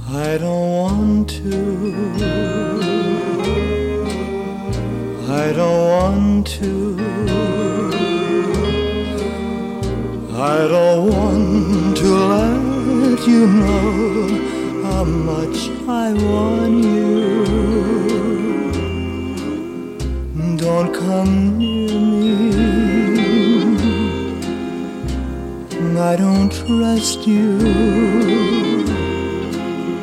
I don't want to. I don't want to. I don't want to let you know how much I want you. Don't come near me. I don't trust you.